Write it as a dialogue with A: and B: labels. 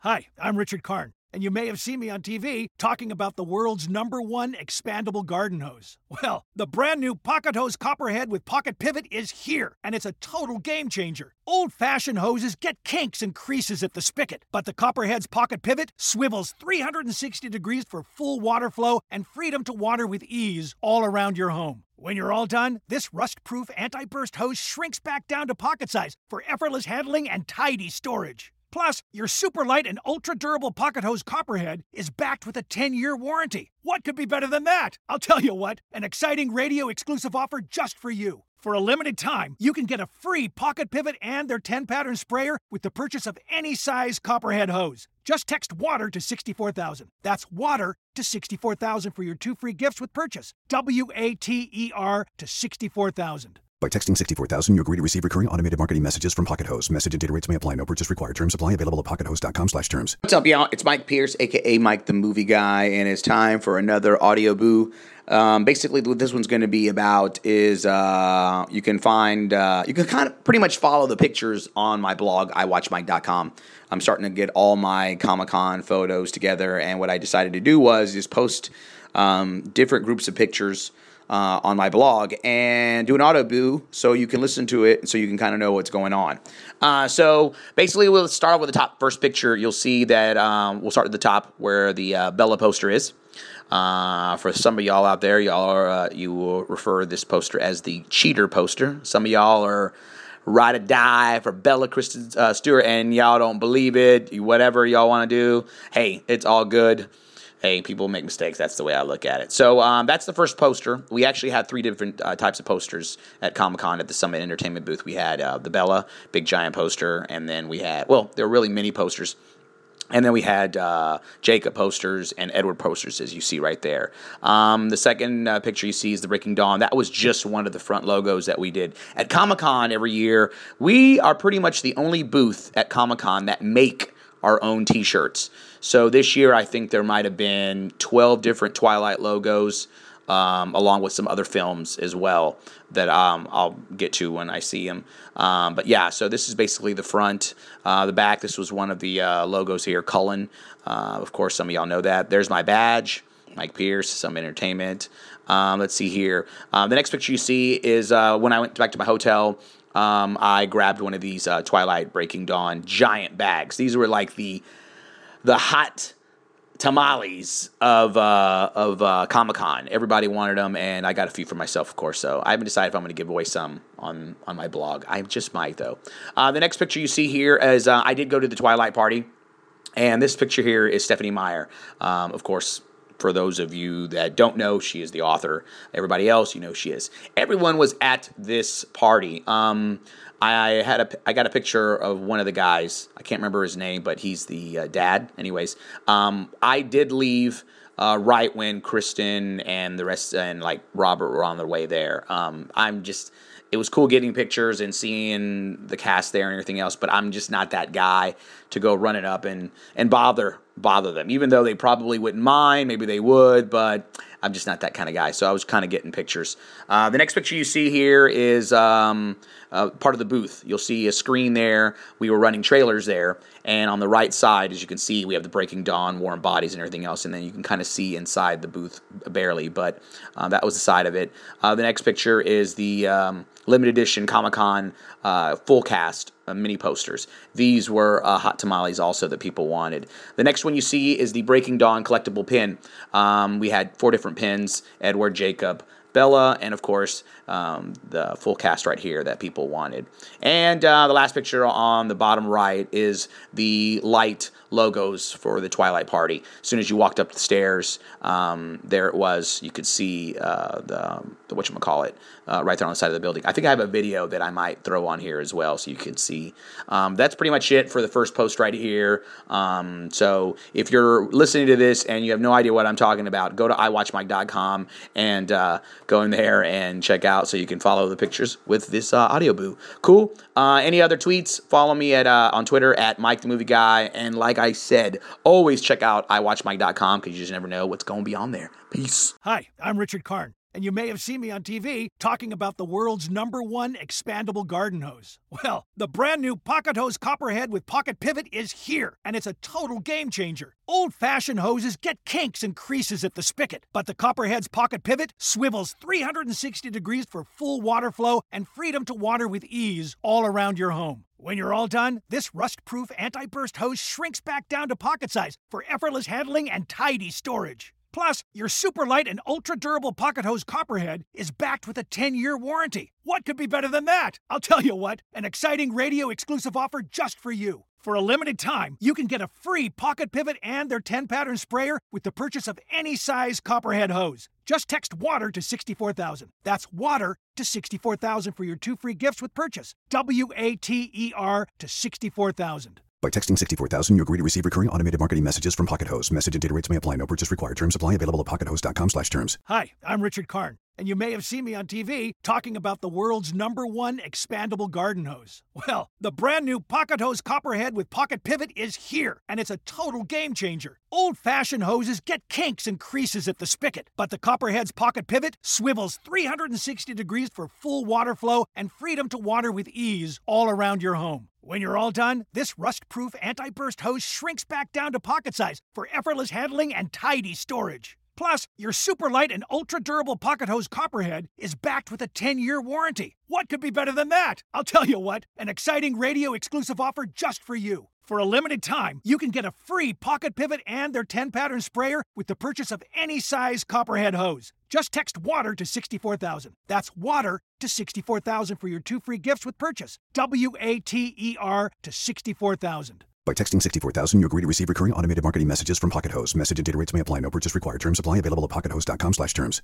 A: Hi, I'm Richard Karn, and you may have seen me on TV talking about the world's #1 expandable garden hose. Well, the brand new Pocket Hose Copperhead with Pocket Pivot is here, and it's a total game changer. Old-fashioned hoses get kinks and creases at the spigot, but the Copperhead's Pocket Pivot swivels 360 degrees for full water flow and freedom to water with ease all around your home. When you're all done, this rust-proof anti-burst hose shrinks back down to pocket size for effortless handling and tidy storage. Plus, your super light and ultra-durable Pocket Hose Copperhead is backed with a 10-year warranty. What could be better than that? I'll tell you what, an exciting radio-exclusive offer just for you. For a limited time, you can get a free Pocket Pivot and their 10-pattern sprayer with the purchase of any size Copperhead hose. Just text WATER to 64,000. That's WATER to 64,000 for your 2 free gifts with purchase. WATER to 64,000.
B: By texting 64,000, you agree to receive recurring automated marketing messages from Pocket Hose. Message and data rates may apply. No purchase required. Terms apply. Available at pockethose.com/terms.
C: What's up, y'all? It's Mike Pierce, a.k.a. Mike the Movie Guy, and it's time for another Audio Boo. Basically, what this one's going to be about is you can kind of pretty much follow the pictures on my blog, iwatchmike.com. I'm starting to get all my Comic-Con photos together, and what I decided to do was just post different groups of pictures on my blog and do an audio boo so you can listen to it so you can kind of know what's going on. So basically we'll start with the first picture. You'll see that we'll start at the top where the Bella poster is. For some of y'all out there, you will refer this poster as the cheater poster. Some of y'all are ride or die for Bella Kristen Stewart and y'all don't believe it. Whatever y'all want to do, hey, it's all good. Hey, people make mistakes. That's the way I look at it. So that's the first poster. We actually had 3 different types of posters at Comic-Con at the Summit Entertainment booth. We had the Bella, big giant poster, and then we had, there were really mini posters. And then we had Jacob posters and Edward posters, as you see right there. The second picture you see is the Breaking Dawn. That was just one of the front logos that we did. At Comic-Con every year, we are pretty much the only booth at Comic-Con that make our own T-shirts. So this year, I think there might have been 12 different Twilight logos, along with some other films as well that I'll get to when I see them. But yeah, so this is basically the front. The back, this was one of the logos here, Cullen. Of course, some of y'all know that. There's my badge, Mike Pierce, Summit Entertainment. Let's see here. The next picture you see is when I went back to my hotel. I grabbed one of these Twilight Breaking Dawn giant bags. These were like the hot tamales of Comic-Con. Everybody wanted them, and I got a few for myself, of course. So I haven't decided if I'm going to give away some on my blog. I just might, though. The next picture you see here is I did go to the Twilight party, and this picture here is Stephenie Meyer. Of course, for those of you that don't know, she is the author. Everybody else, you know she is. Everyone was at this party. I got a picture of one of the guys. I can't remember his name, but he's the dad. Anyways, I did leave right when Kristen and the rest and like Robert were on their way there. It was cool getting pictures and seeing the cast there and everything else, but I'm just not that guy to go running up and bother them. Even though they probably wouldn't mind, maybe they would, but I'm just not that kind of guy. So I was kind of getting pictures. The next picture you see here is part of the booth. You'll see a screen there. We were running trailers there, and on the right side, as you can see, we have the Breaking Dawn, Warm Bodies, and everything else, and then you can kind of see inside the booth barely, but that was the side of it. The next picture is the limited edition Comic-Con full cast mini posters. These were hot tamales also that people wanted. The next one you see is the Breaking Dawn collectible pin. We had 4 different pins: Edward, Jacob, Bella, and of course the full cast right here that people wanted. And the last picture on the bottom right is the light logos for the Twilight party. As soon as you walked up the stairs, there it was. You could see the whatchamacallit right there on the side of the building. I think I have a video that I might throw on here as well so you can see. That's pretty much it for the first post right here. So if you're listening to this and you have no idea what I'm talking about, go to iwatchmike.com and go in there and check out so you can follow the pictures with this audio boo. Cool. Any other tweets? Follow me at on Twitter at Mike the Movie Guy. And like I said, always check out iwatchmike.com because you just never know what's going to be on there. Peace.
A: Hi, I'm Richard Karn, and you may have seen me on TV talking about the world's #1 expandable garden hose. Well, the brand new Pocket Hose Copperhead with Pocket Pivot is here, and it's a total game changer. Old-fashioned hoses get kinks and creases at the spigot, but the Copperhead's Pocket Pivot swivels 360 degrees for full water flow and freedom to water with ease all around your home. When you're all done, this rust-proof anti-burst hose shrinks back down to pocket size for effortless handling and tidy storage. Plus, your super light and ultra-durable Pocket Hose Copperhead is backed with a 10-year warranty. What could be better than that? I'll tell you what, an exciting radio-exclusive offer just for you. For a limited time, you can get a free Pocket Pivot and their 10-pattern sprayer with the purchase of any size Copperhead hose. Just text WATER to 64,000. That's WATER to 64,000 for your 2 free gifts with purchase. WATER to 64,000.
B: By texting 64,000, you agree to receive recurring automated marketing messages from Pocket Hose. Message and data rates may apply. No purchase required. Terms apply. Available at pockethose.com/terms.
A: Hi, I'm Richard Karn, and you may have seen me on TV talking about the world's #1 expandable garden hose. Well, the brand new Pocket Hose Copperhead with Pocket Pivot is here, and it's a total game changer. Old-fashioned hoses get kinks and creases at the spigot, but the Copperhead's Pocket Pivot swivels 360 degrees for full water flow and freedom to water with ease all around your home. When you're all done, this rust-proof anti-burst hose shrinks back down to pocket size for effortless handling and tidy storage. Plus, your super light and ultra-durable Pocket Hose Copperhead is backed with a 10-year warranty. What could be better than that? I'll tell you what, an exciting radio-exclusive offer just for you. For a limited time, you can get a free Pocket Pivot and their 10-pattern sprayer with the purchase of any size Copperhead hose. Just text WATER to 64,000. That's WATER to 64,000 for your 2 free gifts with purchase. WATER to 64,000.
B: By texting 64,000, you agree to receive recurring automated marketing messages from Pocket Hose. Message and data rates may apply. No purchase required. Terms apply. Available at pockethose.com/terms.